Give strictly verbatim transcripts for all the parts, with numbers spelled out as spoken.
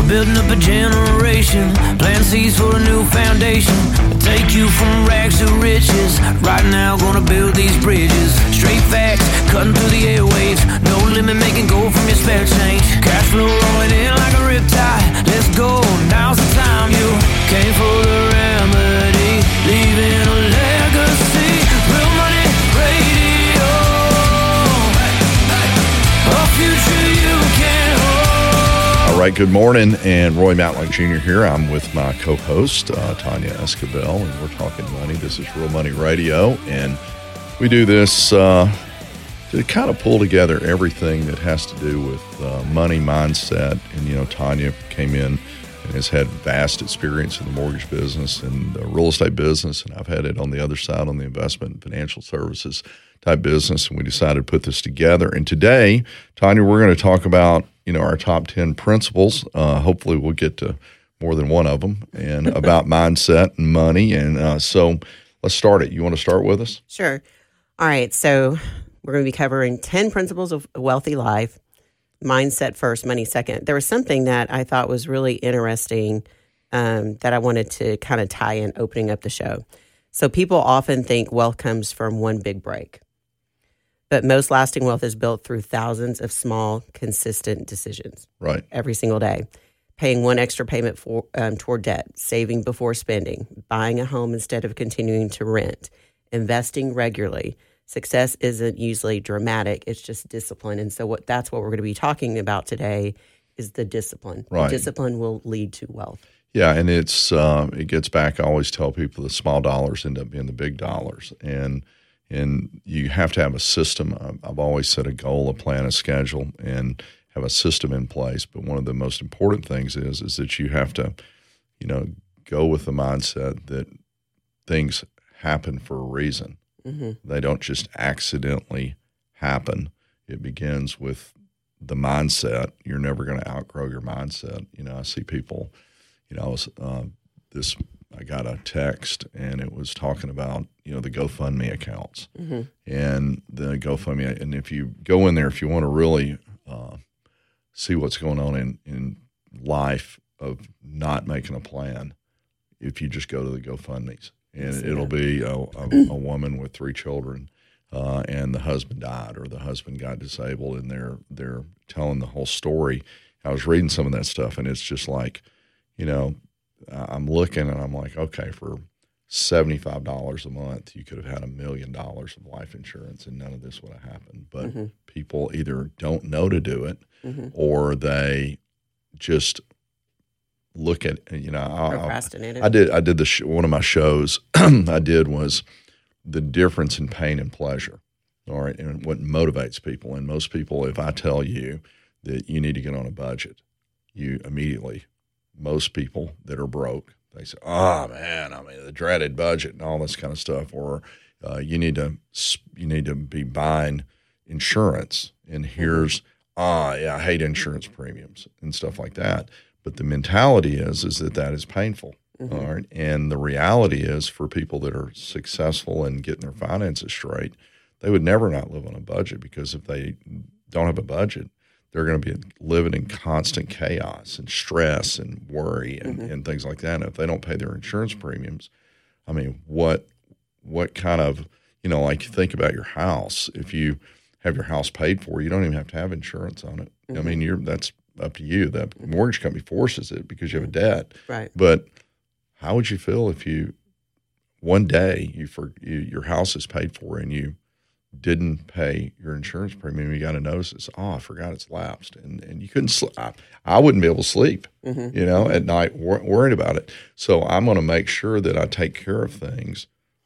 building up a generation, plant seeds for a new foundation. Take you from rags to riches, right now gonna build these bridges. Straight facts, cutting through the airwaves, no limit making gold from your spare change. Cash flow rolling in like a riptide, let's go, now's the time. You came for the remedy, leaving a legacy. Real Money Radio, a future you can hold. All right, good morning, and Roy Matlock Junior here. I'm with my co-host, uh, Tanya Escabel, and we're talking money. This is Real Money Radio, and we do this uh, to kind of pull together everything that has to do with uh, money mindset. And, you know, Tanya came in and has had vast experience in the mortgage business and the real estate business, and I've had it on the other side on the investment and financial services type business, and we decided to put this together. And today, Tanya, we're going to talk about, you know, our top ten principles. Uh, hopefully we'll get to more than one of them, and about mindset and money. And uh, so let's start it. You want to start with us? Sure. All right. So we're going to be covering ten principles of a wealthy life. Mindset first, money second. There was something that I thought was really interesting um, that I wanted to kind of tie in opening up the show. So people often think wealth comes from one big break, but most lasting wealth is built through thousands of small, consistent decisions. Right. Every single day. Paying one extra payment for um, toward debt, saving before spending, buying a home instead of continuing to rent, investing regularly. Success isn't usually dramatic. It's just discipline. And so what that's what we're going to be talking about today is the discipline. Right. The discipline will lead to wealth. Yeah, and it's uh, it gets back. I always tell people the small dollars end up being the big dollars, and and you have to have a system. I've always set a goal, a plan, a schedule, and have a system in place. But one of the most important things is is that you have to, you know, go with the mindset that things happen for a reason. Mm-hmm. They don't just accidentally happen. It begins with the mindset. You're never going to outgrow your mindset. You know, I see people. You know, I was uh, this. I got a text, and it was talking about, you know, the GoFundMe accounts, mm-hmm. and the GoFundMe. And if you go in there, if you want to really uh, see what's going on in, in life of not making a plan, if you just go to the GoFundMes, and it'll be a, a, a woman with three children, uh, and the husband died, or the husband got disabled, and they're they're telling the whole story. I was reading some of that stuff, and it's just like, you know, I'm looking and I'm like, okay, for seventy-five dollars a month, you could have had a million dollars of life insurance, and none of this would have happened. But mm-hmm. people either don't know to do it, mm-hmm. or they just look at, you know, I, procrastinated. I, I did. I did the sh- one of my shows I did was the difference in pain and pleasure. All right, and what motivates people. And most people, if I tell you that you need to get on a budget, you immediately. Most people that are broke, they say, "Oh man, I mean the dreaded budget and all this kind of stuff." Or uh, you need to you need to be buying insurance, and here's ah, yeah, I hate insurance premiums and stuff like that. But the mentality is is that that is painful, mm-hmm. all right. And the reality is, for people that are successful in getting their finances straight, they would never not live on a budget, because if they don't have a budget, they're going to be living in constant chaos and stress and worry and, mm-hmm. and things like that. And if they don't pay their insurance premiums, I mean, what what kind of, you know, like, think about your house. If you have your house paid for, you don't even have to have insurance on it. Mm-hmm. I mean, you're that's up to you. That mortgage company forces it because you have a debt. Right. But how would you feel if you one day you for you, your house is paid for and you didn't pay your insurance premium? You got to notice it's, oh, I forgot it's lapsed. And and you couldn't sleep. I, I wouldn't be able to sleep, mm-hmm. you know, at night wor- worried about it. So I'm going to make sure that I take care of things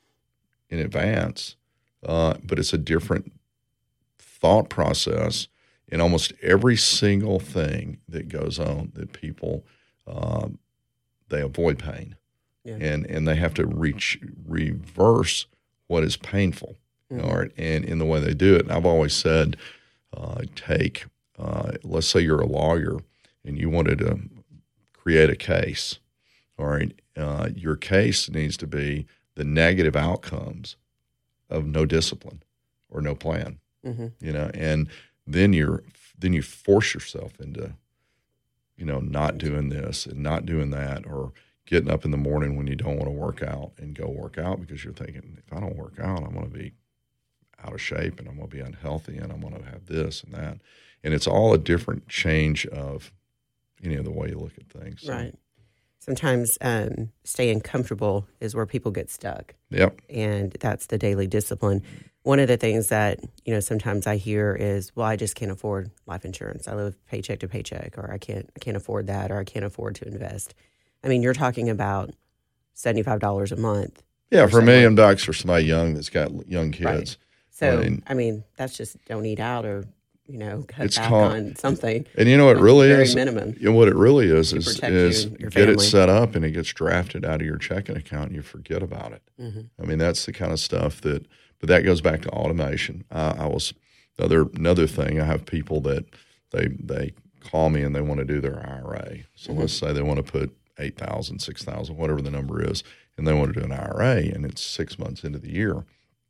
in advance. Uh, but it's a different thought process in almost every single thing that goes on, that people, um, they avoid pain. Yeah. And, and they have to reach, reverse what is painful. Mm-hmm. All right, and in the way they do it, and I've always said, uh, take, uh, let's say you're a lawyer and you wanted to create a case. All right, uh, your case needs to be the negative outcomes of no discipline or no plan. Mm-hmm. You know, and then you're then you force yourself into you know, not doing this and not doing that, or getting up in the morning when you don't want to work out and go work out because you're thinking, if I don't work out, I'm going to be out of shape and I'm going to be unhealthy and I'm going to have this and that. And it's all a different change of, you know, the way you look at things. So. Right. Sometimes um, staying comfortable is where people get stuck. Yep. And that's the daily discipline. One of the things that, you know, sometimes I hear is, well, I just can't afford life insurance. I live paycheck to paycheck, or I can't, I can't afford that, or I can't afford to invest. I mean, you're talking about seventy-five dollars a month. Yeah, for a million bucks for somebody young that's got young kids. Right. So, I mean, I mean, that's just don't eat out or, you know, cut it's back called, on something. And you know what That's really very is? minimum. You know, what it really is To is, protect is you and your get it family. set up and it gets drafted out of your checking account and you forget about it. Mm-hmm. I mean, that's the kind of stuff that, but that goes back to automation. Uh, I was, another, another thing, I have people that they they call me and they want to do their I R A. So Mm-hmm. let's say they want to put eight thousand, six thousand, whatever the number is, and they want to do an I R A, and it's six months into the year.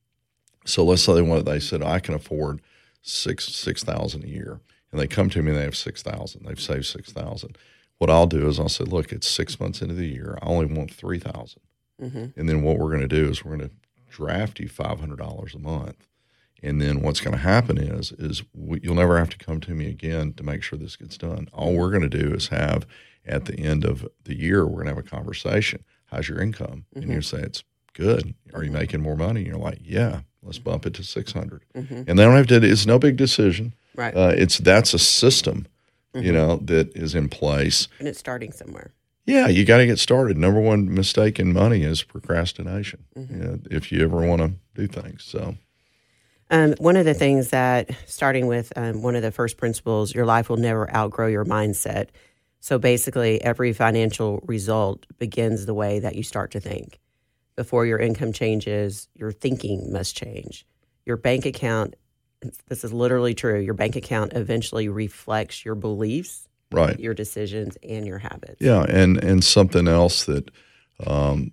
So let's say they want, they said, I can afford six six thousand a year, and they come to me and they have six thousand. They've saved six thousand. What I'll do is I'll say, look, it's six months into the year. I only want three thousand, Mm-hmm. and then what we're going to do is we're going to draft you five hundred dollars a month. And then what's going to happen is is we, you'll never have to come to me again to make sure this gets done. All we're going to do is have at the end of the year, we're going to have a conversation. How's your income? Mm-hmm. And you say, it's good. Are you making more money? And you're like, yeah, let's bump it to six hundred. Mm-hmm. And they don't have to, it's no big decision. Right. Uh, it's, that's a system, Mm-hmm. you know, that is in place. And it's starting somewhere. Yeah, you got to get started. Number one mistake in money is procrastination. Mm-hmm. You know, if you ever want to do things. So, Um, one of the things that, starting with um, one of the first principles, your life will never outgrow your mindset. So basically, every financial result begins the way that you start to think. Before your income changes, your thinking must change. Your bank account, this is literally true, your bank account eventually reflects your beliefs, right. your decisions, and your habits. Yeah, and, and something else that, um,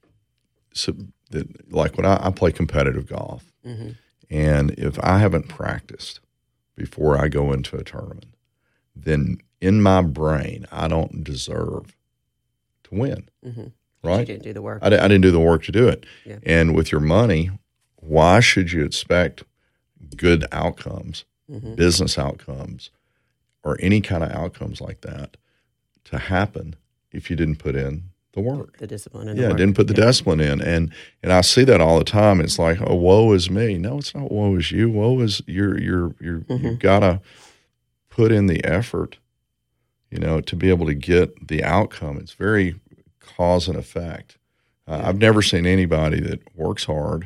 so that like when I, I play competitive golf, Mm-hmm. and if I haven't practiced before I go into a tournament, then in my brain, I don't deserve to win, Mm-hmm. right? You didn't do the work. I, I didn't do the work to do it. Yeah. And with your money, why should you expect good outcomes, Mm-hmm. business outcomes, or any kind of outcomes like that to happen if you didn't put in the work? The discipline and Yeah, the work. didn't put the Yeah. discipline in. And and I see that all the time. It's like, oh, woe is me. No, it's not woe is you. Woe is you're you're you're Mm-hmm. you've gotta put in the effort, you know, to be able to get the outcome. It's very cause and effect. Uh, Yeah. I've never seen anybody that works hard,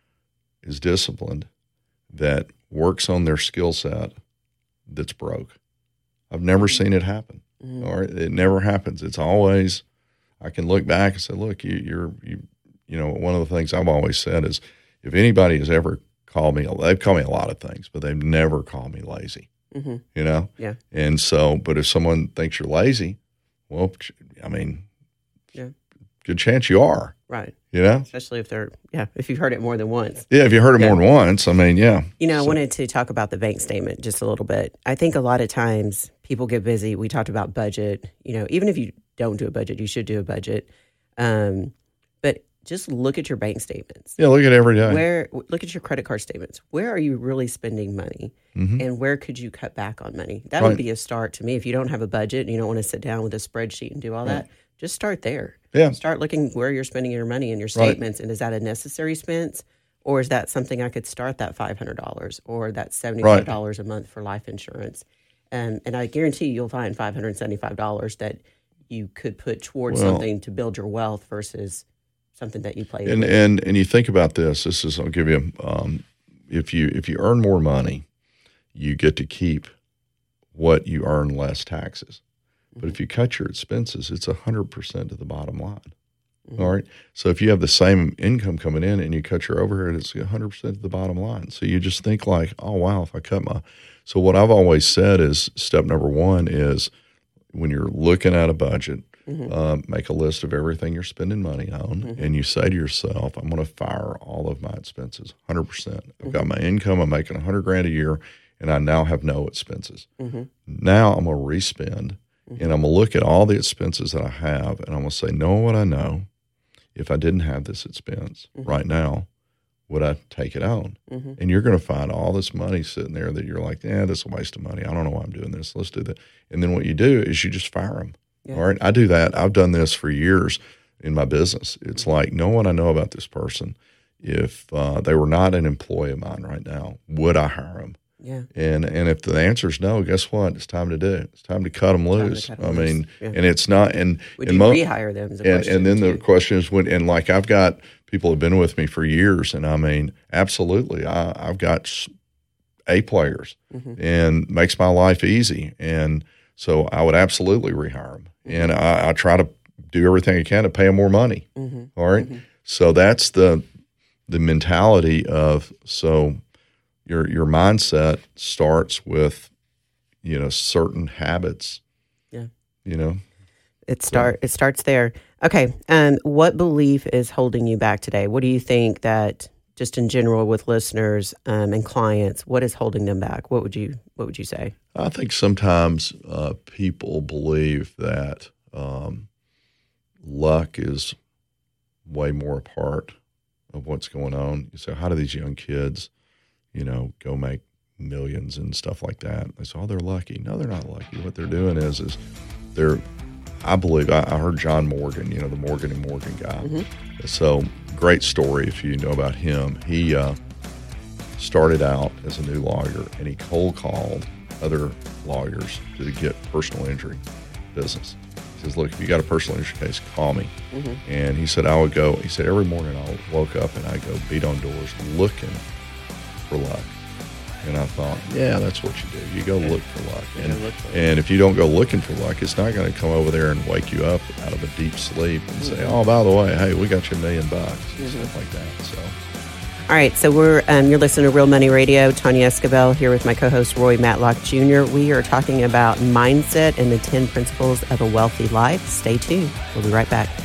is disciplined, that works on their skill set that's broke. I've never seen it happen. Mhm. Or it never happens. It's always, I can look back and say, look, you, you're, you, you know, one of the things I've always said is if anybody has ever called me, they've called me a lot of things, but they've never called me lazy, Mm-hmm. you know? Yeah. And so, but if someone thinks you're lazy, well, I mean, Yeah. good chance you are, Right. you know? Especially if they're, yeah, if you've heard it more than once. Yeah, if you heard it Yeah. more than once, I mean, yeah. You know, I So- wanted to talk about the bank statement just a little bit. I think a lot of times people get busy. We talked about budget. You know, even if you don't do a budget, you should do a budget. Um, but just look at your bank statements. Yeah, look at every day. Where look at your credit card statements. Where are you really spending money, Mhm. and where could you cut back on money? That Right. would be a start to me. If you don't have a budget and you don't want to sit down with a spreadsheet and do all that, just start there. Yeah. Start looking where you're spending your money in your Right. statements, and is that a necessary expense, or is that something I could start that five hundred dollars or that seventy-five dollars a month for life insurance? Um, and I guarantee you'll find five hundred seventy-five dollars that you could put towards Well- something to build your wealth versus something that you play And with. and and you think about this. This is I'll give you. Um, if you if you earn more money, you get to keep what you earn less taxes. But if you cut your expenses, it's a hundred percent to the bottom line. Mhm. All right. So if you have the same income coming in and you cut your overhead, it's a hundred percent to the bottom line. So you just think like, oh wow, if I cut my. So what I've always said is step number one is when you're looking at a budget. Mhm. Um, make a list of everything you're spending money on, Mhm. and you say to yourself, I'm going to fire all of my expenses, one hundred percent. I've Mm-hmm. got my income, I'm making one hundred grand a year, and I now have no expenses. Mm-hmm. Now I'm going to respend, Mm-hmm. And I'm going to look at all the expenses that I have, and I'm going to say, knowing what I know, if I didn't have this expense mm-hmm. right now, would I take it on? Mm-hmm. And you're going to find all this money sitting there that you're like, yeah, this is a waste of money. I don't know why I'm doing this. Let's do that. And then what you do is you just fire them. Yeah. All right. I do that. I've done this for years in my business. It's mm-hmm. like, knowing what I know about this person, if uh, they were not an employee of mine right now, would I hire them? Yeah. And and if the answer is no, guess what? It's time to do it. It's time to cut them loose. Cut them I loose. mean, yeah. and it's not. And would and you mo- rehire them? Is a and, and then too. the question is, when, and like I've got people have been with me for years, and I mean, absolutely, I, I've got A players, mm-hmm. and makes my life easy. And so I would absolutely rehire them, mm-hmm. and I, I try to do everything I can to pay them more money. Mm-hmm. All right, mm-hmm. so that's the the mentality of so. Your your mindset starts with, you know, certain habits. Yeah. You know. It start it starts there. Okay. Um, what belief is holding you back today? What do you think that just in general with listeners um, and clients, what is holding them back? What would you what would you say? I think sometimes uh, people believe that um, luck is way more a part of what's going on. So how do these young kids, you know, go make millions and stuff like that? They say, oh, they're lucky. No, they're not lucky. What they're doing is, is they're, I believe, I, I heard John Morgan, you know, the Morgan and Morgan guy. Mm-hmm. So great story if you know about him. He uh, started out as a new lawyer, and he cold called other lawyers to get personal injury business. He says, look, if you got a personal injury case, call me. Mm-hmm. And he said, I would go, he said, every morning I woke up and I go beat on doors looking for luck. And I thought, yeah, that's what you do. You go look for luck. And, look for and if you don't go looking for luck, it's not going to come over there and wake you up out of a deep sleep and mm-hmm. say, oh, by the way, hey, we got you a million bucks and mm-hmm. stuff like that. So, all right. So we're um, you're listening to Real Money Radio. Tanya Escobel here with my co-host Roy Matlock Junior We are talking about mindset and the ten principles of a wealthy life. Stay tuned. We'll be right back.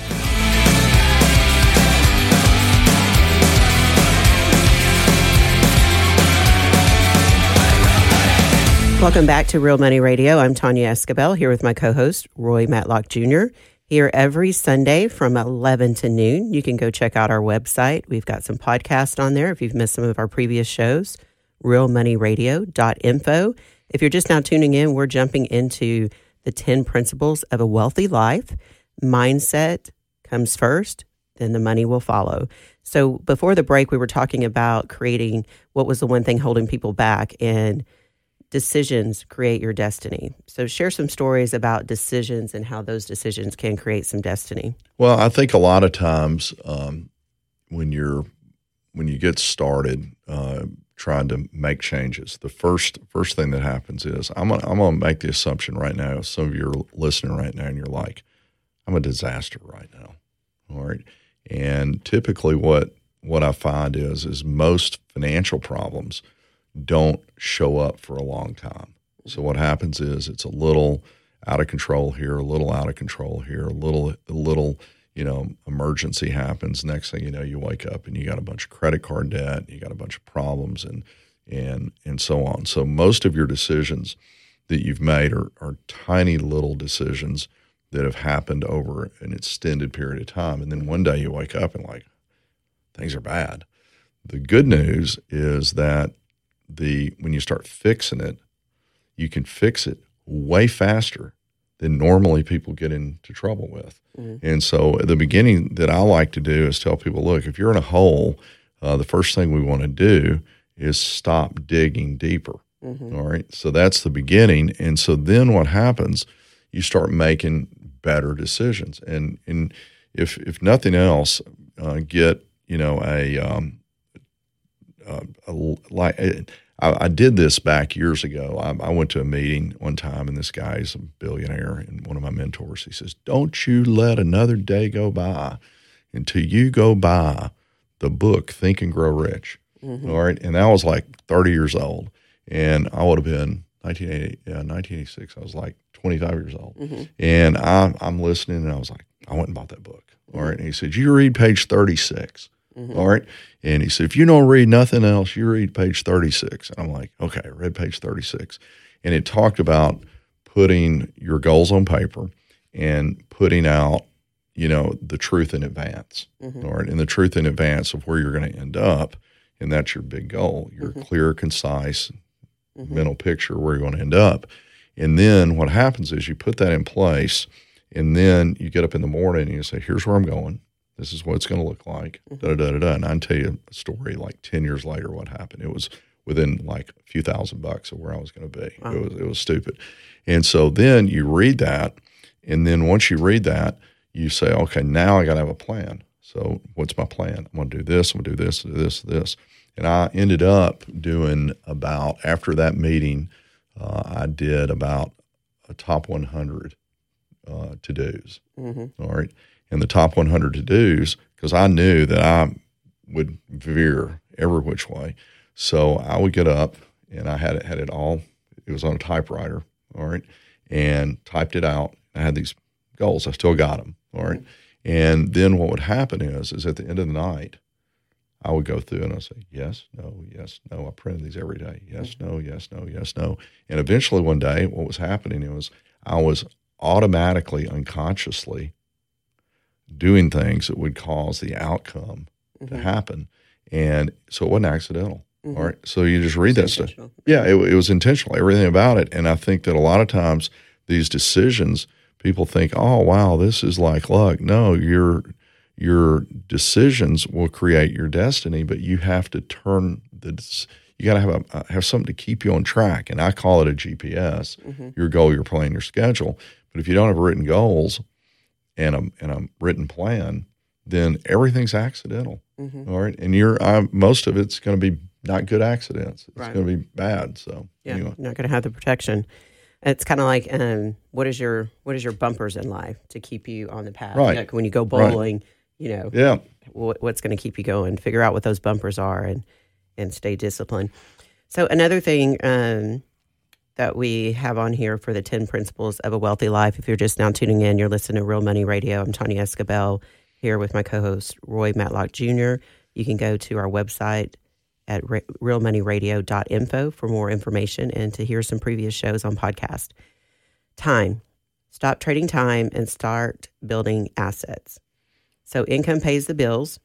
Welcome back to Real Money Radio. I'm Tanya Escobel here with my co-host, Roy Matlock Junior Here every Sunday from eleven to noon. You can go check out our website. We've got some podcasts on there if you've missed some of our previous shows, real money radio dot info. If you're just now tuning in, we're jumping into the ten principles of a wealthy life. Mindset comes first, then the money will follow. So before the break, we were talking about creating what was the one thing holding people back, and decisions create your destiny. So share some stories about decisions and how those decisions can create some destiny. Well, I think a lot of times um, when you're when you get started uh, trying to make changes, the first first thing that happens is I'm gonna, I'm going to make the assumption right now. Some of you are listening right now, and you're like, I'm a disaster right now. All right, and typically what what I find is is most financial problems don't show up for a long time. So what happens is it's a little out of control here, a little out of control here, a little, a little, you know, emergency happens. Next thing you know, you wake up and you got a bunch of credit card debt, you got a bunch of problems, and and and so on. So most of your decisions that you've made are, are tiny little decisions that have happened over an extended period of time. And then one day you wake up and like, things are bad. The good news is that the when you start fixing it, you can fix it way faster than normally people get into trouble with. Mm-hmm. And so at the beginning that I like to do is tell people, look, if you're in a hole, uh, the first thing we want to do is stop digging deeper. Mm-hmm. All right. So that's the beginning. And so then what happens, you start making better decisions. And and if if nothing else, uh, get, you know, a um, Uh, a, like I, I did this back years ago. I, I went to a meeting one time, and this guy is a billionaire, and one of my mentors, he says, don't you let another day go by until you go buy the book Think and Grow Rich. Mm-hmm. All right. And I was like thirty years old, and I would have been nineteen eighty, yeah, nineteen eighty-six. I was like twenty-five years old. Mm-hmm. And I, I'm listening, and I was like, I went and bought that book. All right. And he said, you read page thirty-six. Mm-hmm. All right. And he said, if you don't read nothing else, you read page thirty-six. And I'm like, okay, I read page thirty-six. And it talked about putting your goals on paper and putting out, you know, the truth in advance, Mm-hmm. all right, and the truth in advance of where you're going to end up, and that's your big goal, your Mm-hmm. clear, concise Mm-hmm. mental picture where you're going to end up. And then what happens is you put that in place, and then you get up in the morning and you say, here's where I'm going. This is what it's going to look like. Mm-hmm. Da, da, da, da. And I can tell you a story like ten years later what happened. It was within like a few thousand bucks of where I was going to be. Wow. It was it was stupid. And so then you read that, and then once you read that, you say, okay, now I got to have a plan. So what's my plan? I'm going to do this, I'm going to do this, do this, this. And I ended up doing about, after that meeting, uh, I did about a top one hundred uh, to-dos. Mm-hmm. All right. And the top one hundred to-dos, because I knew that I would veer every which way. So I would get up, and I had it, had it all, it was on a typewriter, all right, and typed it out. I had these goals. I still got them, all right. Mm-hmm. And then what would happen is, is at the end of the night, I would go through and I'd say, yes, no, yes, no. I printed these every day. Yes, no, yes, no, yes, no. And eventually one day what was happening was I was automatically, unconsciously doing things that would cause the outcome mm-hmm. to happen. And so it wasn't accidental. Mm-hmm. All right. So you just read that stuff. Yeah, it, it was intentional, everything about it. And I think that a lot of times these decisions, people think, oh, wow, this is like luck. No, you're Your decisions will create your destiny, but you have to turn the. You got to have a have something to keep you on track, and I call it a G P S. Mm-hmm. Your goal, your plan, your schedule. But if you don't have written goals and a and a written plan, then everything's accidental. Mm-hmm. All right, and you're I, most of it's going to be not good accidents. It's right. going to be bad. So yeah, anyway. You're not going to have the protection. It's kind of like um, what is your what is your bumpers in life to keep you on the path? Right. Like when you go bowling. Right. You know, yeah. what, what's going to keep you going, figure out what those bumpers are and, and stay disciplined. So another thing um, that we have on here for the ten Principles of a Wealthy Life, if you're just now tuning in, you're listening to Real Money Radio. I'm Tanya Escabel here with my co-host, Roy Matlock Junior You can go to our website at real money radio dot info for more information and to hear some previous shows on podcast. Time. Stop trading time and start building assets. So income pays the bills,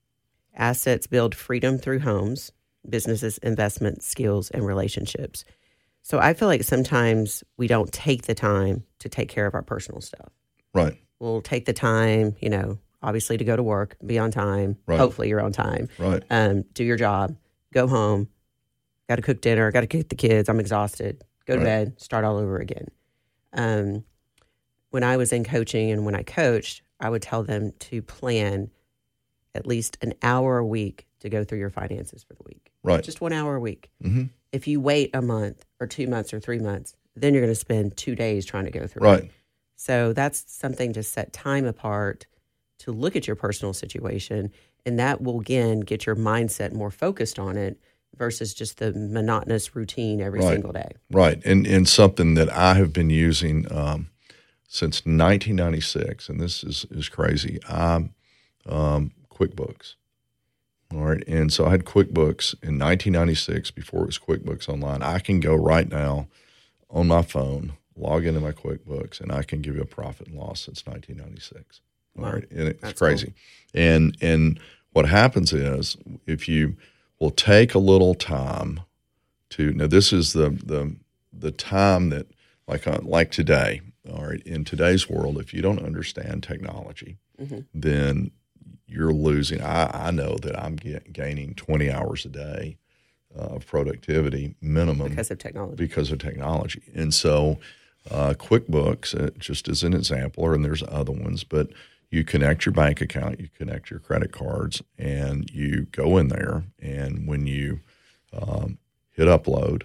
assets build freedom through homes, businesses, investments, skills, and relationships. So I feel like sometimes we don't take the time to take care of our personal stuff. Right. We'll take the time, you know, obviously to go to work, be on time. Right. Hopefully you're on time. Right. Um, do your job, go home, got to cook dinner, got to cook the kids, I'm exhausted, go to right. bed, start all over again. Um, when I was in coaching and when I coached, I would tell them to plan at least an hour a week to go through your finances for the week. Right. Just one hour a week. Mm-hmm. If you wait a month or two months or three months, then you're going to spend two days trying to go through right. it. So that's something to set time apart to look at your personal situation, and that will, again, get your mindset more focused on it versus just the monotonous routine every right. single day. Right. And, and something that I have been using um, – since nineteen ninety-six, and this is, is crazy, I'm um, QuickBooks. All right. And so I had QuickBooks in nineteen ninety-six before it was QuickBooks Online. I can go right now on my phone, log into my QuickBooks, and I can give you a profit and loss since nineteen ninety-six. All wow. right. And it's That's crazy. Cool. And, and what happens is if you will take a little time to, now this is the, the, the time that, like, uh, like today, all right, in today's world, if you don't understand technology, mm-hmm. then you're losing. I, I know that I'm get, gaining twenty hours a day uh, of productivity minimum because of technology. Because of technology, and so uh, QuickBooks, uh, just as an example, and there's other ones, but you connect your bank account, you connect your credit cards, and you go in there, and when you um, hit upload,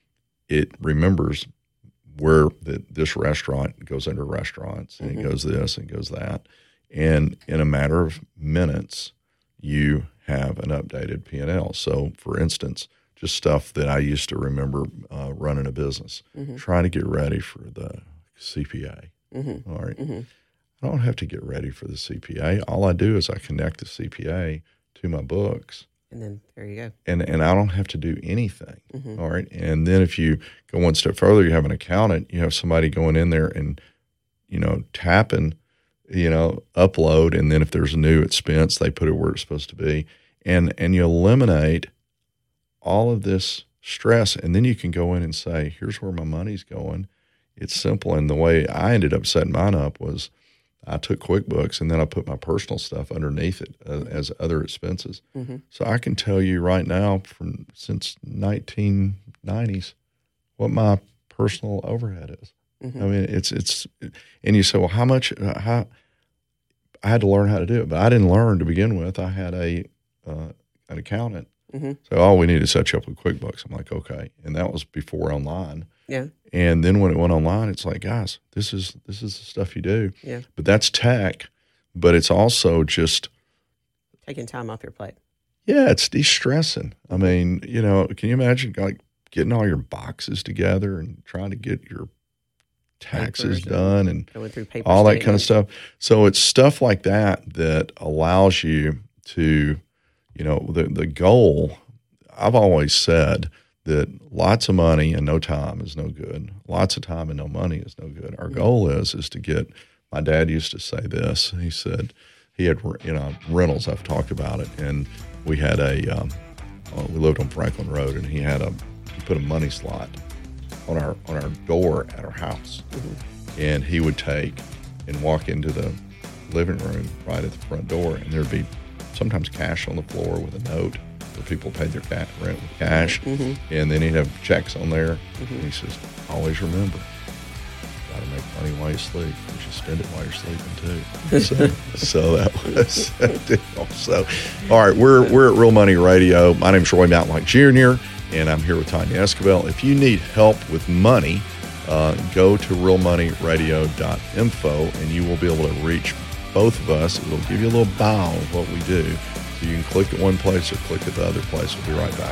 it remembers where the, this restaurant goes under restaurants, and mm-hmm. it goes this and goes that. And in a matter of minutes, you have an updated P and L. So, for instance, just stuff that I used to remember uh, running a business, mm-hmm. trying to get ready for the C P A. Mm-hmm. All right. Mm-hmm. I don't have to get ready for the C P A. All I do is I connect the C P A to my books, And then there you go. And and I don't have to do anything. Mm-hmm. All right. And then if you go one step further, you have an accountant, you have somebody going in there and, you know, tapping, you know, upload. And then if there's a new expense, they put it where it's supposed to be. And and you eliminate all of this stress. And then you can go in and say, here's where my money's going. It's simple. And the way I ended up setting mine up was I took QuickBooks and then I put my personal stuff underneath it uh, as other expenses. Mm-hmm. So I can tell you right now, from since nineteen nineties, what my personal overhead is. Mm-hmm. I mean, it's it's, and you say, well, how much? Uh, how? I had to learn how to do it, but I didn't learn to begin with. I had a uh, an accountant. Mm-hmm. So all we need is set you up with QuickBooks. I'm like, okay, and that was before online. Yeah. And then when it went online, it's like, guys, this is this is the stuff you do. Yeah. But that's tech, but it's also just taking time off your plate. Yeah, it's de-stressing. I mean, you know, can you imagine like getting all your boxes together and trying to get your taxes Papers done and going through paper all that statements. kind of stuff. So it's stuff like that that allows you to, you know, the the goal. I've always said that lots of money and no time is no good. Lots of time and no money is no good. Our goal is is to get. My dad used to say this. He said he had, you know, rentals. I've talked about it, and we had a. Um, we lived on Franklin Road, and he had a. He put a money slot on our on our door at our house, mm-hmm. and he would take and walk into the living room right at the front door, and there'd be sometimes cash on the floor with a note. People paid their cat rent with cash, mm-hmm. and then he'd have checks on there. Mm-hmm. And he says, "Always remember, got to make money while you sleep. You should spend it while you're sleeping too." So, so that was that deal. So, all right, we're we're at Real Money Radio. My name's Roy Matlock Junior, and I'm here with Tanya Escobel. If you need help with money, uh, go to real money radio dot info, and you will be able to reach both of us. It'll give you a little bio of what we do. So you can click at one place or click at the other place. We'll be right back.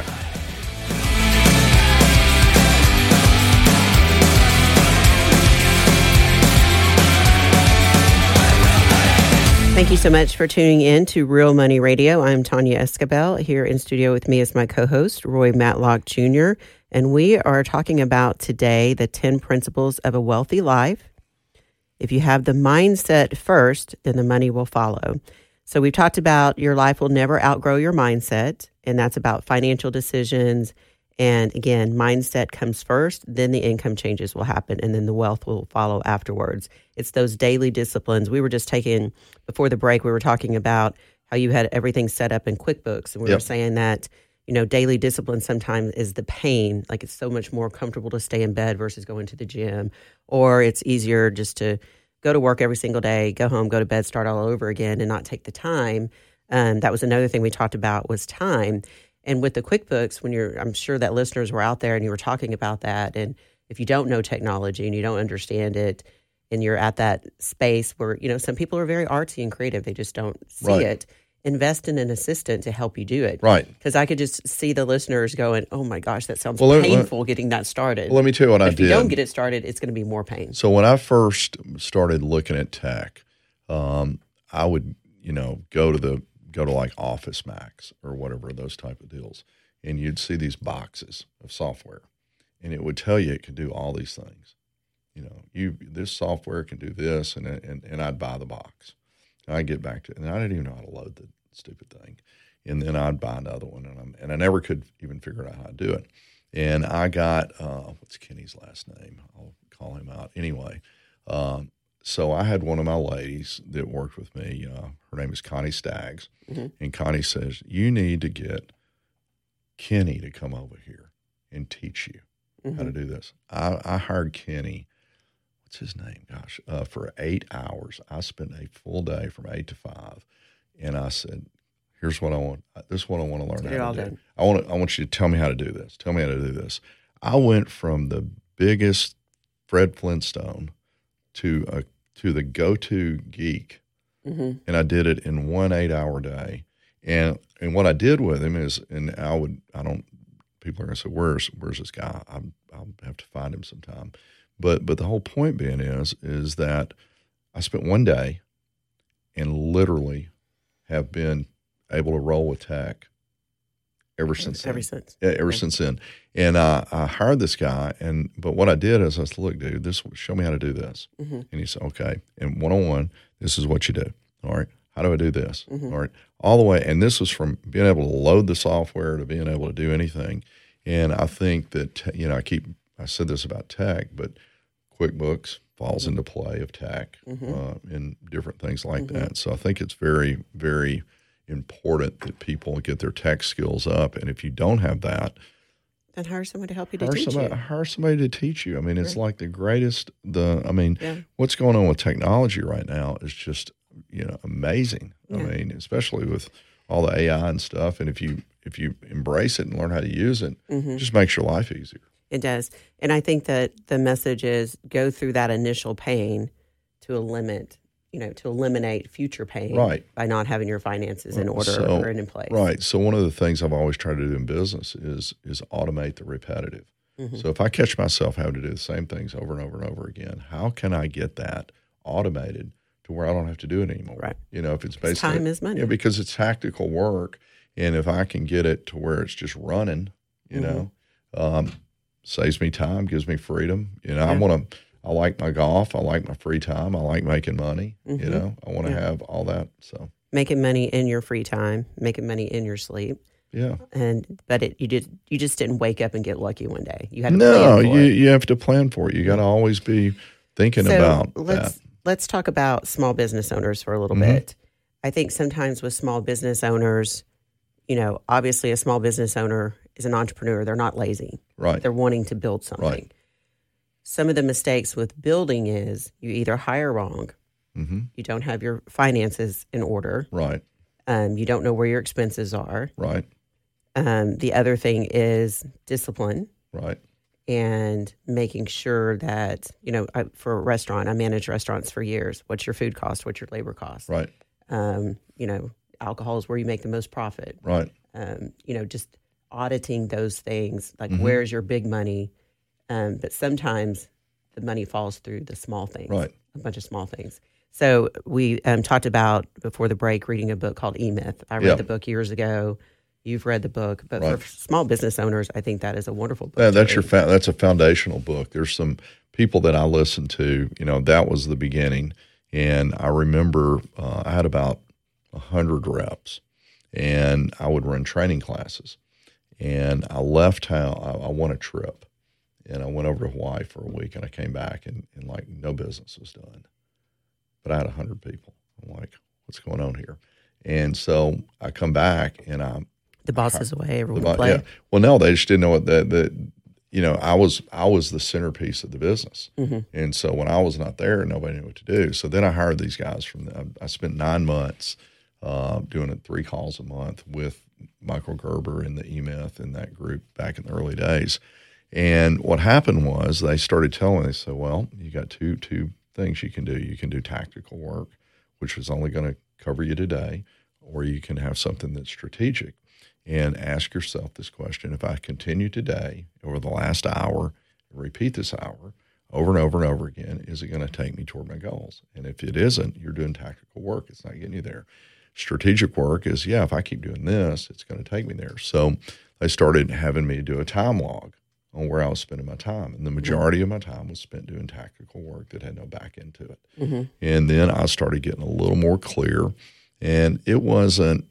Thank you so much for tuning in to Real Money Radio. I'm Tanya Escobel. Here in studio with me is my co-host, Roy Matlock Junior And we are talking about today the ten principles of a wealthy life. If you have the mindset first, then the money will follow. So we've talked about your life will never outgrow your mindset, and that's about financial decisions. And again, mindset comes first, then the income changes will happen, and then the wealth will follow afterwards. It's those daily disciplines. We were just taking, before the break, we were talking about how you had everything set up in QuickBooks, and we yep. were saying that, you know, daily discipline sometimes is the pain. Like it's so much more comfortable to stay in bed versus going to the gym, or it's easier just to go to work every single day, go home, go to bed, start all over again, and not take the time. Um, that was another thing we talked about was time. And with the QuickBooks, when you're, I'm sure that listeners were out there and you were talking about that. And if you don't know technology and you don't understand it, and you're at that space where, you know, some people are very artsy and creative, they just don't see right. it. Invest in an assistant to help you do it. Right. Because I could just see the listeners going, oh my gosh, that sounds well, painful let, getting that started. Well, let me tell you what but I if did. If you don't get it started, it's going to be more pain. So when I first started looking at tech, um, I would, you know, go to the, go to like Office Max or whatever, those type of deals. And you'd see these boxes of software and it would tell you it could do all these things. You know, you, this software can do this, and, and, and I'd buy the box. And I'd get back to it, and I didn't even know how to load the stupid thing. And then I'd buy another one, and, I'm, and I never could even figure out how to do it. And I got, uh, what's Kenny's last name? I'll call him out. Anyway, um, so I had one of my ladies that worked with me. Uh, her name is Connie Staggs. Mm-hmm. And Connie says, you need to get Kenny to come over here and teach you mm-hmm. how to do this. I, I hired Kenny. What's his name? Gosh, uh, for eight hours. I spent a full day from eight to five. And I said, here's what I want. This is what I want to learn Get how to do. Done. I want to, I want you to tell me how to do this. Tell me how to do this. I went from the biggest Fred Flintstone to a, to the go-to geek. Mm-hmm. And I did it in one eight-hour day. And and what I did with him is, and I would, I don't, people are going to say, where's where's this guy? I'm, I'll have to find him sometime. But but the whole point being is is that I spent one day and literally have been able to roll with tech ever since then. Ever since. Yeah, ever yeah. since then. And uh, I hired this guy, and but what I did is I said, look, dude, this show me how to do this. Mm-hmm. And he said, okay. And one-on-one, this is what you do. All right. How do I do this? Mm-hmm. All right. All the way. And this was from being able to load the software to being able to do anything. And I think that, you know, I keep, I said this about tech, but QuickBooks falls mm-hmm. into play of tech mm-hmm. uh, and different things like mm-hmm. that. So I think it's very, very important that people get their tech skills up. And if you don't have that, then hire someone to help you to hire teach somebody, you. Hire somebody to teach you. I mean, it's right. like the greatest, the, I mean, yeah. what's going on with technology right now is just, you know, amazing. Yeah. I mean, especially with all the A I and stuff. And if you, if you embrace it and learn how to use it, mm-hmm. it just makes your life easier. It does. And I think that the message is go through that initial pain to limit, you know, to eliminate future pain right. by not having your finances in order so, or in place. Right. So one of the things I've always tried to do in business is is automate the repetitive. Mm-hmm. So if I catch myself having to do the same things over and over and over again, how can I get that automated to where I don't have to do it anymore? Right. You know, if it's basically time is money. Yeah, because it's tactical work, and if I can get it to where it's just running, you mm-hmm. know, um, saves me time, gives me freedom. You know, yeah. I want to. I like my golf. I like my free time. I like making money. Mm-hmm. You know, I want to yeah. have all that. So making money in your free time, making money in your sleep. Yeah. And but it you did you just didn't wake up and get lucky one day. You had to no. plan for you it. you have to plan for it. You got to always be thinking so about let's, that. Let's talk about small business owners for a little mm-hmm. bit. I think sometimes with small business owners, you know, obviously a small business owner is an entrepreneur. They're not lazy. Right. They're wanting to build something. Right. Some of the mistakes with building is you either hire wrong, mm-hmm. you don't have your finances in order, right? Um, you don't know where your expenses are, right? Um, the other thing is discipline, right? And making sure that, you know, I, for a restaurant, I managed restaurants for years. What's your food cost? What's your labor cost? Right. Um, you know, alcohol is where you make the most profit. Right. Um, you know, just auditing those things, like mm-hmm. where's your big money? Um, but sometimes the money falls through the small things, right. a bunch of small things. So we um, talked about, before the break, reading a book called E-Myth. I read yep. the book years ago. You've read the book. But right. for small business owners, I think that is a wonderful book. Yeah, that's your fa- that's a foundational book. There's some people that I listened to, you know, that was the beginning. And I remember uh, I had about one hundred reps, and I would run training classes. And I left town. I, I won a trip. And I went over to Hawaii for a week, and I came back, and, and like no business was done. But I had one hundred people. I'm like, what's going on here? And so I come back, and I the boss I, is away. Everyone the, play. Yeah. Well, no, they just didn't know what the the you know I was I was the centerpiece of the business, mm-hmm. and so when I was not there, nobody knew what to do. So then I hired these guys from. The, I spent nine months uh, doing it three calls a month with Michael Gerber and the E-Myth and that group back in the early days. And what happened was they started telling me, they said, well, you got two two things you can do. You can do tactical work, which is only going to cover you today, or you can have something that's strategic. And ask yourself this question: if I continue today over the last hour, repeat this hour over and over and over again, is it going to take me toward my goals? And if it isn't, you're doing tactical work. It's not getting you there. Strategic work is, yeah, if I keep doing this, it's going to take me there. So they started having me do a time log on where I was spending my time. And the majority of my time was spent doing tactical work that had no back end to it. Mm-hmm. And then I started getting a little more clear. And it wasn't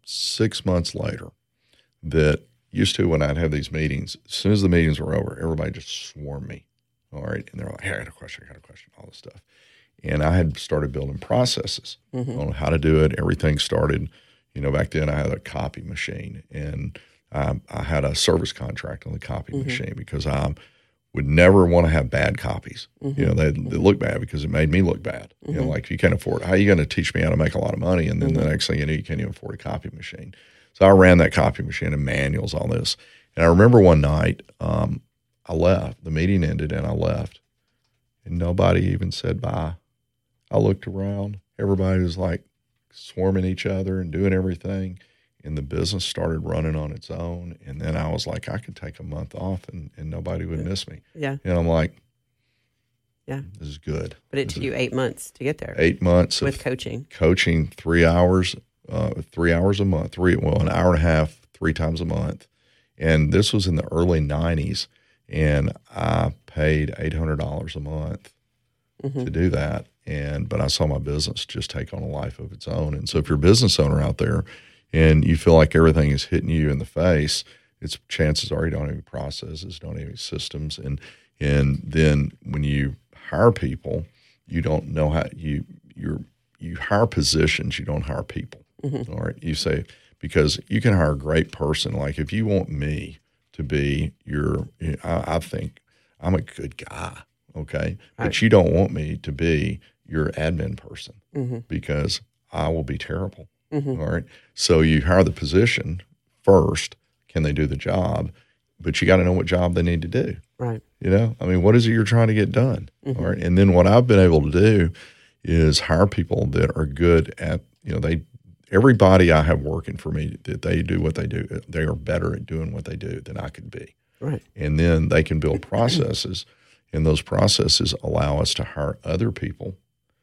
six months later that used to when I'd have these meetings, as soon as the meetings were over, everybody just swarmed me. All right. And they're like, hey, I got a question, I got a question, all this stuff. And I had started building processes mm-hmm. on how to do it. Everything started, you know, back then I had a copy machine, and I, I had a service contract on the copy mm-hmm. machine because I would never want to have bad copies. Mm-hmm. You know, they, they look bad because it made me look bad. Mm-hmm. You know, like if you can't afford, how are you going to teach me how to make a lot of money? And then mm-hmm. the next thing you know, you can't even afford a copy machine. So I ran that copy machine and manuals, all this. And I remember one night um, I left. The meeting ended and I left. And nobody even said bye. I looked around. Everybody was like swarming each other and doing everything. And the business started running on its own. And then I was like, I could take a month off and, and nobody would miss me. Yeah. And I'm like, yeah, this is good. But it took you eight months to get there. Eight months with of coaching. Coaching three hours, uh, three hours a month, three, well, an hour and a half, three times a month. And this was in the early nineties, and I paid eight hundred dollars a month mm-hmm. to do that. And but I saw my business just take on a life of its own. And so if you're a business owner out there and you feel like everything is hitting you in the face, it's chances are you don't have any processes, don't have any systems. And and then when you hire people, you don't know how you you're you hire positions, you don't hire people. Mm-hmm. All right. You say, because you can hire a great person. Like if you want me to be your, I, I think I'm a good guy. Okay. Right. But you don't want me to be your admin person mm-hmm. because I will be terrible. Mm-hmm. All right. So you hire the position first. Can they do the job? But you got to know what job they need to do. Right. You know, I mean, what is it you're trying to get done? Mm-hmm. All right. And then what I've been able to do is hire people that are good at, you know, they, everybody I have working for me, that they do what they do, they are better at doing what they do than I could be. Right. And then they can build processes, and those processes allow us to hire other people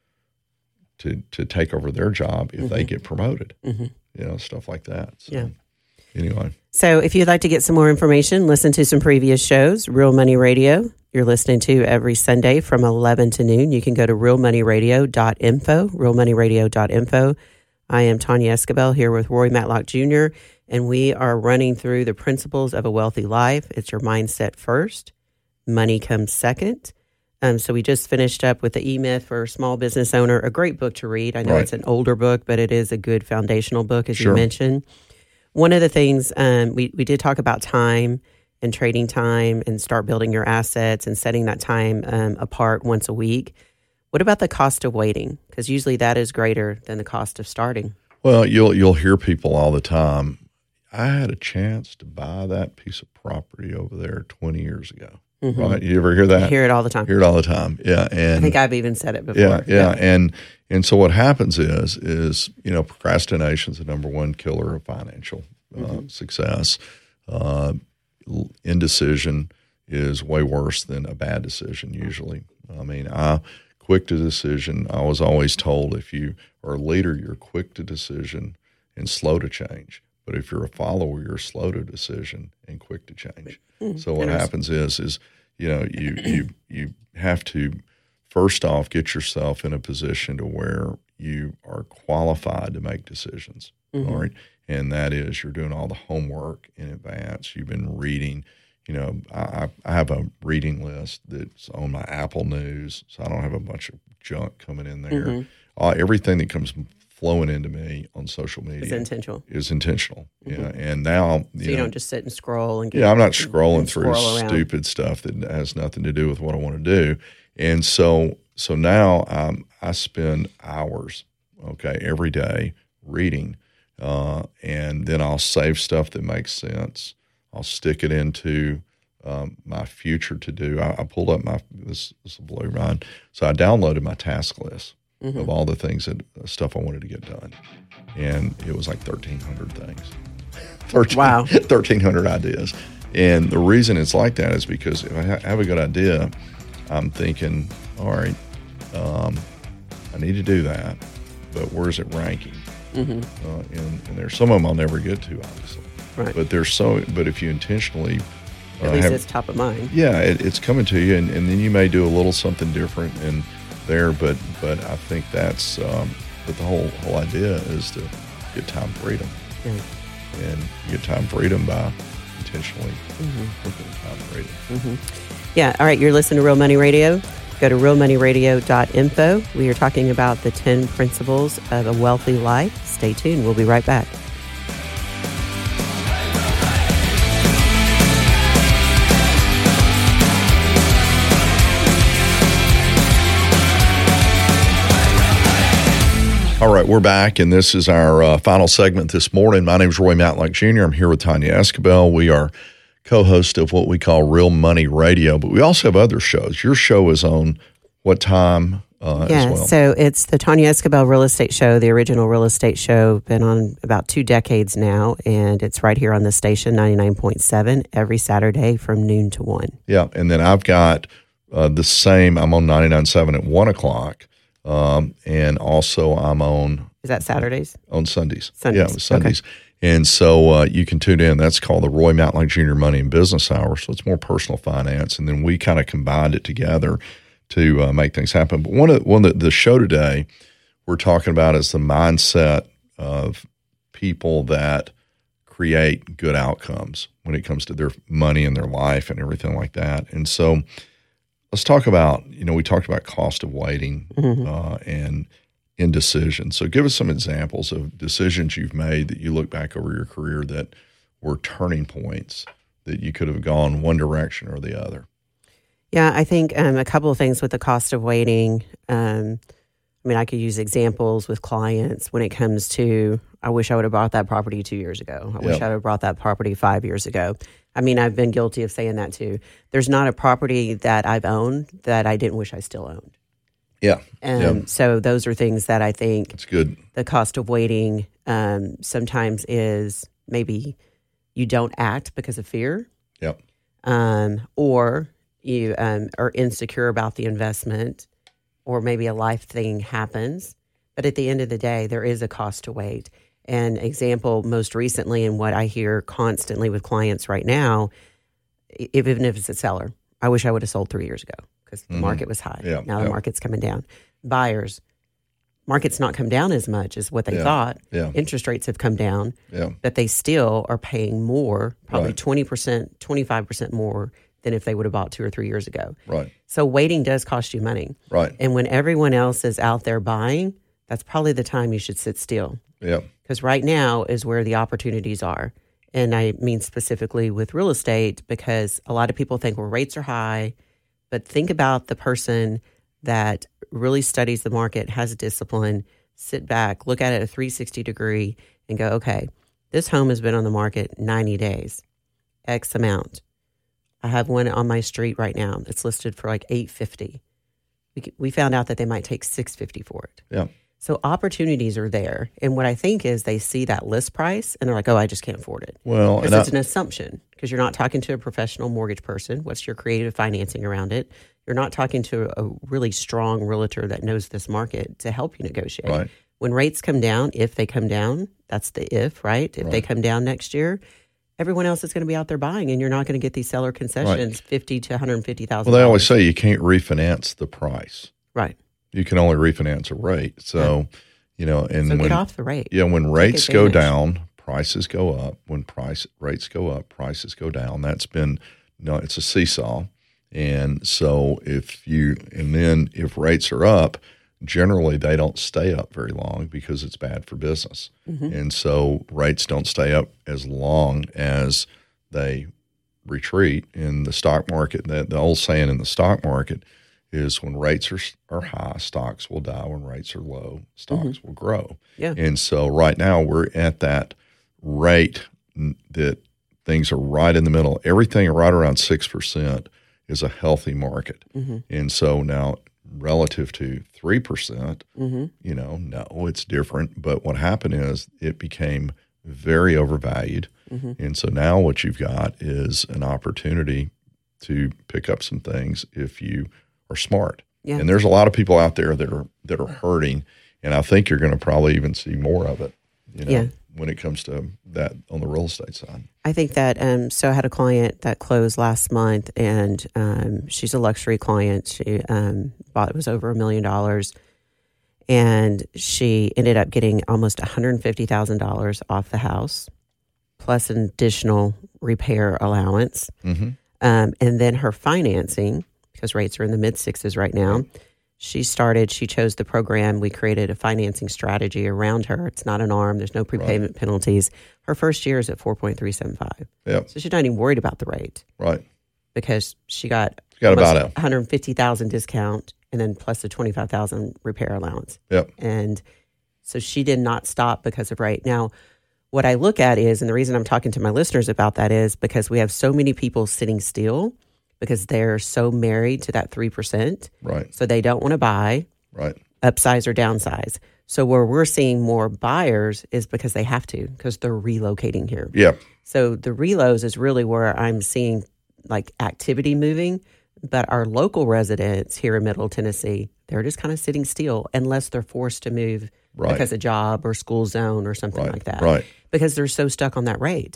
to to take over their job if mm-hmm. they get promoted, mm-hmm. you know, stuff like that. So, yeah. Anyway. So if you'd like to get some more information, listen to some previous shows, Real Money Radio. You're listening to every Sunday from eleven to noon. You can go to real money radio dot info, real money radio dot info. I am Tanya Escabel here with Roy Matlock Junior, and we are running through the principles of a wealthy life. It's your mindset first. Money comes second. Um, so we just finished up with the E-Myth for a small business owner, a great book to read. I know right. it's an older book, but it is a good foundational book, as sure. you mentioned. One of the things, um, we, we did talk about time and trading time and start building your assets and setting that time um, apart once a week. What about the cost of waiting? Because usually that is greater than the cost of starting. Well, you'll you'll hear people all the time, I had a chance to buy that piece of property over there twenty years ago. Mm-hmm. Right? You ever hear that? I hear it all the time. Hear it all the time. Yeah. And I think I've even said it before. Yeah, yeah. yeah. And and so what happens is is, you know, procrastination is the number one killer of financial uh, mm-hmm. success. Uh, indecision is way worse than a bad decision usually. I mean, I quick to decision. I was always told if you are a leader, you're quick to decision and slow to change. But if you're a follower, you're slow to decision and quick to change. Mm-hmm. So what happens is, is you know, you you you have to first off get yourself in a position to where you are qualified to make decisions. Mm-hmm. All right, and that is you're doing all the homework in advance. You've been reading. You know, I, I have a reading list that's on my Apple News, so I don't have a bunch of junk coming in there. Mm-hmm. Uh, everything that comes flowing into me on social media is intentional. Is intentional, mm-hmm. yeah. And now, you, so you know, don't just sit and scroll and get, yeah, I'm not scrolling through around. stupid stuff that has nothing to do with what I want to do. And so, so now um, I spend hours, okay, every day reading, uh, and then I'll save stuff that makes sense. I'll stick it into um, my future to do. I, I pulled up my this, this will blow your mind. So I downloaded my task list mm-hmm. of all the things that uh, stuff I wanted to get done, and it was like thirteen hundred things. thirteen, wow, thirteen hundred ideas. And the reason it's like that is because if I ha- have a good idea, I'm thinking, all right, um, I need to do that, but where's it ranking? Mm-hmm. Uh, and, and there's some of them I'll never get to, obviously. Right. But there's so. But if you intentionally, uh, at least have, it's top of mind. Yeah, it, it's coming to you, and, and then you may do a little something different in there. But but I think that's. Um, but the whole whole idea is to get time freedom, right. And you get time freedom by intentionally mm-hmm. looking at time freedom. Mm-hmm. Yeah. All right. You're listening to Real Money Radio. Go to real money radio dot info. We are talking about the ten principles of a wealthy life. Stay tuned. We'll be right back. All right, we're back, and this is our uh, final segment this morning. My name is Roy Matlock Junior I'm here with Tanya Escabel. We are co-host of what we call Real Money Radio, but we also have other shows. Your show is on what time uh, yeah, as well? So it's the Tanya Escabel Real Estate Show, the original real estate show, been on about two decades now, and it's right here on the station, ninety-nine point seven, every Saturday from noon to one. Yeah, and then I've got uh, the same, I'm on ninety-nine point seven at one o'clock. Um, and also I'm on... Is that Saturdays? On Sundays. Sundays. Yeah, Sundays. Okay. And so uh, you can tune in. That's called the Roy Matlock Junior Money and Business Hour. So it's more personal finance. And then we kind of combined it together to uh, make things happen. But one of, one of the, the show today we're talking about is the mindset of people that create good outcomes when it comes to their money and their life and everything like that. And so let's talk about, you know, we talked about cost of waiting mm-hmm. uh, and indecision. So give us some examples of decisions you've made that you look back over your career that were turning points that you could have gone one direction or the other. Yeah, I think um, a couple of things with the cost of waiting. Um, I mean, I could use examples with clients when it comes to, I wish I would have bought that property two years ago. I yep. wish I would have bought that property five years ago. I mean, I've been guilty of saying that too. There's not a property that I've owned that I didn't wish I still owned. Yeah. And yeah. so those are things that I think it's good. The cost of waiting um, sometimes is maybe you don't act because of fear. Yep. Um, or you um, are insecure about the investment, or maybe a life thing happens. But at the end of the day, there is a cost to wait. An example most recently, and what I hear constantly with clients right now, even if it's a seller, I wish I would have sold three years ago because the mm-hmm. market was high. Yeah, now the yeah. market's coming down. Buyers, market's not come down as much as what they yeah, thought. Yeah. Interest rates have come down, yeah. but they still are paying more, probably right. twenty percent, twenty-five percent more than if they would have bought two or three years ago. Right. So waiting does cost you money. Right. And when everyone else is out there buying, that's probably the time you should sit still. Yeah. Because right now is where the opportunities are. And I mean specifically with real estate, because a lot of people think, well, rates are high, but think about the person that really studies the market, has discipline, sit back, look at it at a three sixty degree and go, okay, this home has been on the market ninety days, X amount. I have one on my street right now that's listed for like eight fifty. We we found out that they might take six fifty for it. Yeah. So opportunities are there. And what I think is they see that list price and they're like, oh, I just can't afford it. Well, because it's I, an assumption, because you're not talking to a professional mortgage person. What's your creative financing around it? You're not talking to a really strong realtor that knows this market to help you negotiate. Right. When rates come down, if they come down, that's the if, right? If right. they come down next year, everyone else is going to be out there buying, and you're not going to get these seller concessions, right. fifty to one hundred fifty thousand. Well, they always say you can't refinance the price. Right. You can only refinance a rate. So, yeah. you know, and so when, get off the rate. Yeah, when rates go down, prices go up. When price rates go up, prices go down. That's been, no, it's a seesaw. And so if you, and then if rates are up, generally they don't stay up very long because it's bad for business. Mm-hmm. And so rates don't stay up as long as they retreat in the stock market. The, the old saying in the stock market is when rates are are high, stocks will die. When rates are low, stocks mm-hmm. will grow. Yeah. And so right now we're at that rate that things are right in the middle. Everything right around six percent is a healthy market. Mm-hmm. And so now relative to three percent, mm-hmm. you know, no, it's different. But what happened is it became very overvalued. Mm-hmm. And so now what you've got is an opportunity to pick up some things if you are smart. Yeah. And there's a lot of people out there that are that are hurting, and I think you're going to probably even see more of it, you know, yeah. when it comes to that on the real estate side. I think that, um, so I had a client that closed last month, and um, she's a luxury client. She um, bought, it was over a million dollars, and she ended up getting almost one hundred fifty thousand dollars off the house, plus an additional repair allowance. Mm-hmm. Um, and then her financing, because rates are in the mid sixes right now. She started, she chose the program. We created a financing strategy around her. It's not an ARM. There's no prepayment right. penalties. Her first year is at four point three seven five. Yep. So she's not even worried about the rate. Right. Because she got, she got about it. one hundred fifty thousand dollars discount and then plus the twenty-five thousand dollars repair allowance. Yep. And so she did not stop because of rate. Now, what I look at is, and the reason I'm talking to my listeners about that is because we have so many people sitting still because they're so married to that three percent. Right. So they don't want to buy, right. upsize or downsize. So where we're seeing more buyers is because they have to, because they're relocating here. Yeah. So the relos is really where I'm seeing like activity moving. But our local residents here in Middle Tennessee, they're just kind of sitting still unless they're forced to move Right. because of job or school zone or something Right. like that. Right. Because they're so stuck on that rate.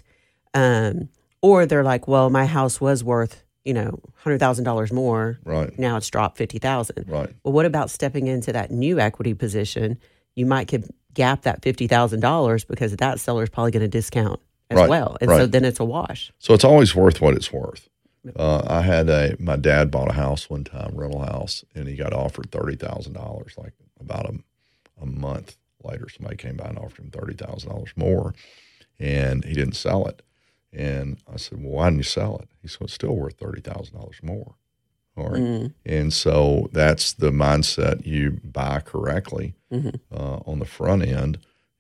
Um, or they're like, well, my house was worth, you know, one hundred thousand dollars more. Right. Now it's dropped fifty thousand dollars. Right. Well, what about stepping into that new equity position? You might could gap that fifty thousand dollars because that seller is probably going to discount as Right. well. And so Right. then it's a wash. So it's always worth what it's worth. Uh, I had a my dad bought a house one time, rental house, and he got offered thirty thousand dollars. Like about a, a month later, somebody came by and offered him thirty thousand dollars more, and he didn't sell it. And I said, "Well, why didn't you sell it?" He said, "It's still worth thirty thousand dollars more." All right, Mm. and so that's the mindset. You buy correctly Mm-hmm. uh, on the front end,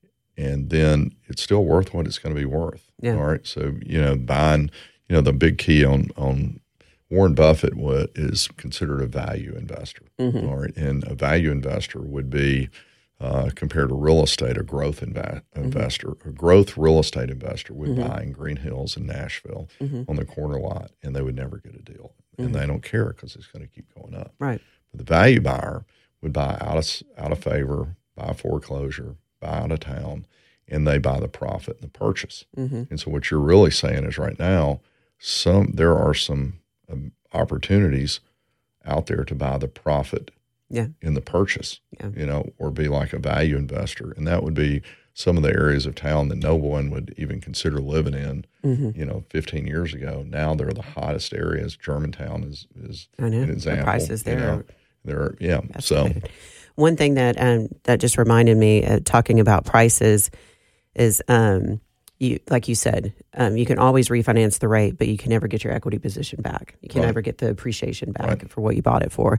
and then it's still worth what it's going to be worth. Yeah. All right, so you know, buying. You know, the big key on, on Warren Buffett what is considered a value investor. Mm-hmm. All right? And a value investor would be, uh, compared to real estate, a growth inv- investor. A growth real estate investor would Mm-hmm. buy in Green Hills in Nashville Mm-hmm. on the corner lot, and they would never get a deal. And Mm-hmm. they don't care because it's going to keep going up. Right. But the value buyer would buy out of, out of favor, buy foreclosure, buy out of town, and they buy the profit and the purchase. Mm-hmm. And so what you're really saying is right now, Some there are some um, opportunities out there to buy the profit Yeah. in the purchase, Yeah. you know, or be like a value investor, and that would be some of the areas of town that no one would even consider living in. Mm-hmm. You know, fifteen years ago. Now they're the hottest areas. Germantown is is I know. an The example. prices there you know. are They're yeah. So escalated. One thing that um, that just reminded me, uh, talking about prices, is um, you like you said, um, you can always refinance the rate, but you can never get your equity position back. You can Right. never get the appreciation back Right. for what you bought it for.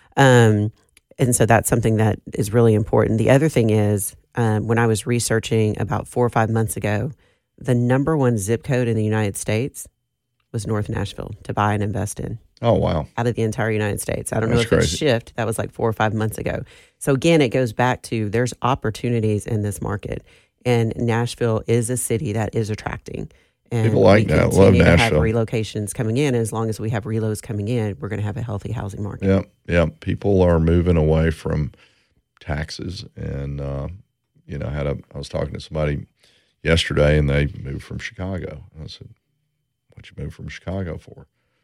Um, and so that's something that is really important. The other thing is, um, when I was researching about four or five months ago, the number one zip code in the United States was North Nashville to buy and invest in. oh wow, Out of the entire United States. I don't That's know if it's crazy. shift. That was like four or five months ago. So again, it goes back to there's opportunities in this market, and Nashville is a city that is attracting. And People like we that. continue Love to Nashville. have relocations coming in. As long as we have reloads coming in, we're going to have a healthy housing market. yeah, yeah. People are moving away from taxes, and uh, you know, I had a I was talking to somebody yesterday, and they moved from Chicago. And I said, "What you moved from Chicago for?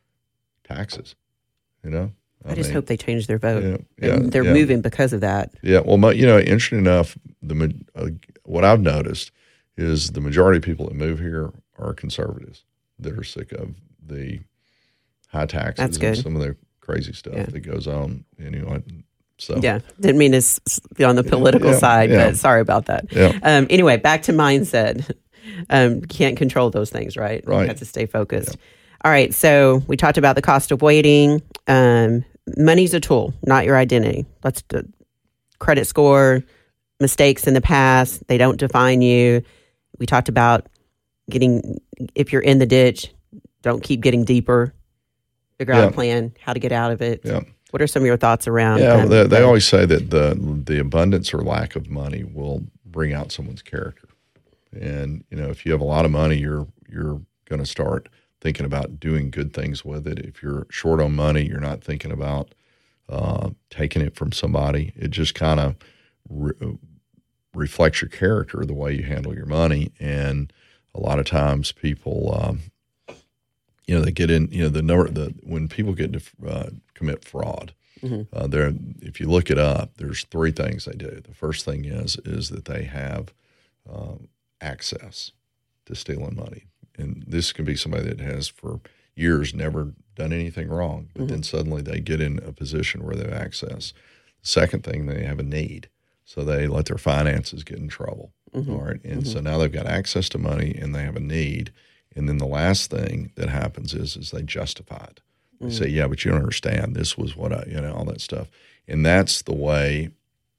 Taxes, you know." I, just mean, hope they change their vote. Yeah, yeah, And they're yeah. moving because of that. Yeah, well, my, you know, interesting enough, the ma- uh, what I've noticed is the majority of people that move here are conservatives that are sick of the high taxes That's and good. some of the crazy stuff Yeah. that goes on. Anyway, so Yeah, didn't mean to s- s- be on the political yeah, side, yeah. but sorry about that. Yeah. Um, anyway, back to mindset. Um, can't control those things, right? You Right. have to stay focused. All right, so we talked about the cost of waiting. Um, money's a tool, not your identity. Let's do credit score, mistakes in the past, they don't define you. We talked about getting, if you're in the ditch, don't keep getting deeper. Figure out Yeah. a plan, how to get out of it. Yeah. What are some of your thoughts around? Yeah, um, they, they the- always say that the the abundance or lack of money will bring out someone's character. And you know, if you have a lot of money, you're you're going to start thinking about doing good things with it. If you're short on money, you're not thinking about uh, taking it from somebody. It just kind of re- reflects your character, the way you handle your money. And a lot of times, people, um, you know, they get in. You know, the number the when people get to uh, commit fraud. Mhm. Uh, there, if you look it up, there's three things they do. The first thing is is that they have um, access to stealing money, and this can be somebody that has for years never done anything wrong, but Mhm. then suddenly they get in a position where they have access. The second thing, they have a need, so they let their finances get in trouble. Mhm. All right, and Mhm. so now they've got access to money, and they have a need. And then the last thing that happens is is they justify it. They say, yeah, but you don't understand. This was what I, you know, all that stuff. And that's the way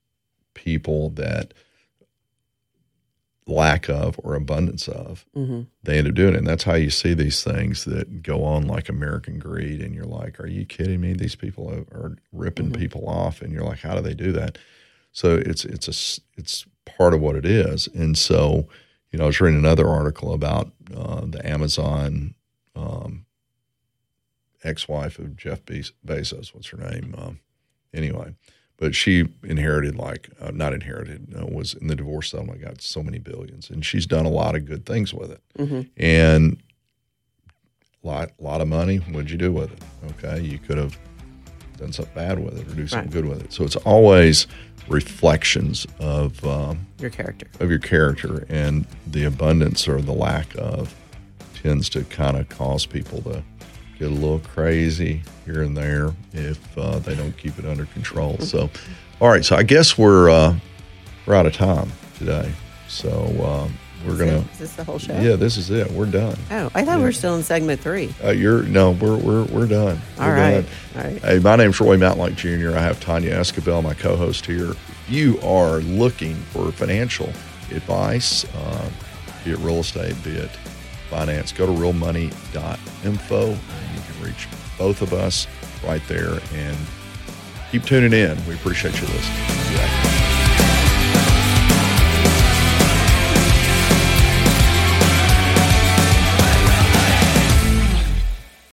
people that lack of or abundance of, Mhm. they end up doing it. And that's how you see these things that go on like American Greed. And you're like, are you kidding me? These people are, are ripping Mhm. people off. And you're like, how do they do that? So it's, it's a, s- it's part of what it is. And so, you know, I was reading another article about uh, the Amazon um, ex-wife of Jeff Be- Bezos. What's her name? Um, anyway, but she inherited like uh, not inherited uh, was in the divorce settlement, got so many billions, and she's done a lot of good things with it. Mm-hmm. And a lot, lot of money. What'd you do with it? Okay, you could have done something bad with it or do something right. good with it. So it's always reflections of um, your character, of your character, and the abundance or the lack of tends to kind of cause people to get a little crazy here and there if uh, they don't keep it under control. Mm-hmm. So, all right. So I guess we're uh, we're out of time today. So um, we're is gonna. It, is this the whole show? Yeah, this is it. We're done. Oh, I thought yeah. we were still in segment three. Uh, you're no, we're we're we're done. All we're right. Done. All right. Hey, my name's Roy Matlock Junior I have Tanya Escabel, my co-host here. If you are looking for financial advice, uh, be it real estate, be it finance, go to real money dot info and you can reach both of us right there, and keep tuning in. We appreciate you listening.